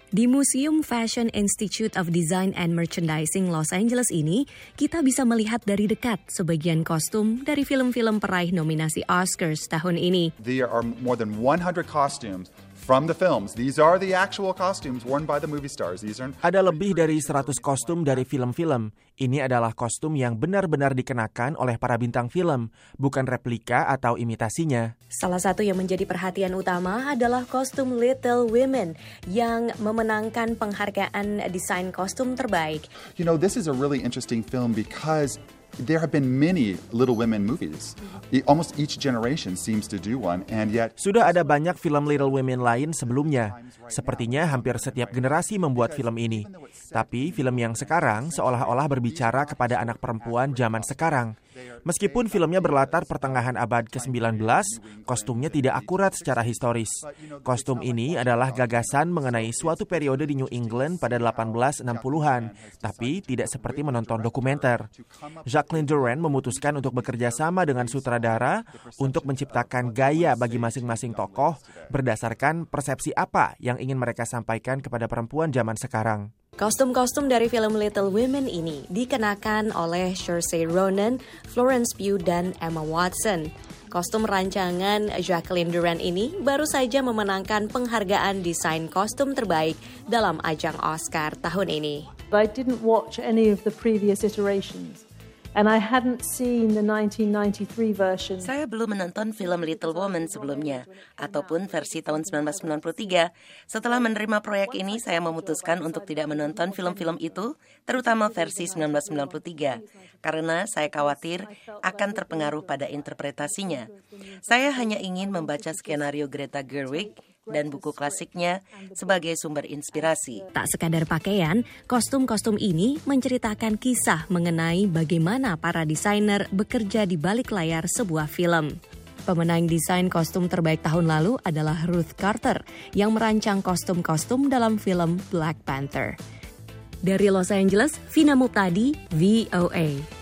Di Museum Fashion Institute of Design and Merchandising Los Angeles ini, kita bisa melihat dari dekat sebagian kostum dari film-film peraih nominasi Oscars tahun ini. There are more than 100 costumes from the films. These are the actual costumes worn by the movie stars. Ada lebih dari 100 kostum dari film-film. Ini adalah kostum yang benar-benar dikenakan oleh para bintang film, bukan replika atau imitasinya. Salah satu yang menjadi perhatian utama adalah kostum Little Women yang memenangkan penghargaan desain kostum terbaik. You know, this is a really interesting film because there have been many Little Women movies. Almost each generation seems to do one, and yet Sudah ada banyak film Little Women lain sebelumnya. Sepertinya hampir setiap generasi membuat film ini. Tapi film yang sekarang seolah-olah berbicara kepada anak perempuan zaman sekarang. Meskipun filmnya berlatar pertengahan abad ke-19, kostumnya tidak akurat secara historis. Kostum ini adalah gagasan mengenai suatu periode di New England pada 1860-an, tapi tidak seperti menonton dokumenter. Jacqueline Durran memutuskan untuk bekerja sama dengan sutradara untuk menciptakan gaya bagi masing-masing tokoh berdasarkan persepsi apa yang ingin mereka sampaikan kepada perempuan zaman sekarang. Kostum-kostum dari film Little Women ini dikenakan oleh Saoirse Ronan, Florence Pugh, dan Emma Watson. Kostum rancangan Jacqueline Durran ini baru saja memenangkan penghargaan desain kostum terbaik dalam ajang Oscar tahun ini. I didn't watch any of the previous iterations. And I hadn't seen the 1993 version. Saya belum menonton film Little Women sebelumnya, ataupun versi tahun 1993. Setelah menerima proyek ini, saya memutuskan untuk tidak menonton film-film itu, terutama versi 1993, karena saya khawatir akan terpengaruh pada interpretasinya. Saya hanya ingin membaca skenario Greta Gerwig dan buku klasiknya sebagai sumber inspirasi. Tak sekadar pakaian, kostum-kostum ini menceritakan kisah mengenai bagaimana para desainer bekerja di balik layar sebuah film. Pemenang desain kostum terbaik tahun lalu adalah Ruth Carter yang merancang kostum-kostum dalam film Black Panther. Dari Los Angeles, Vina Muptadi, VOA.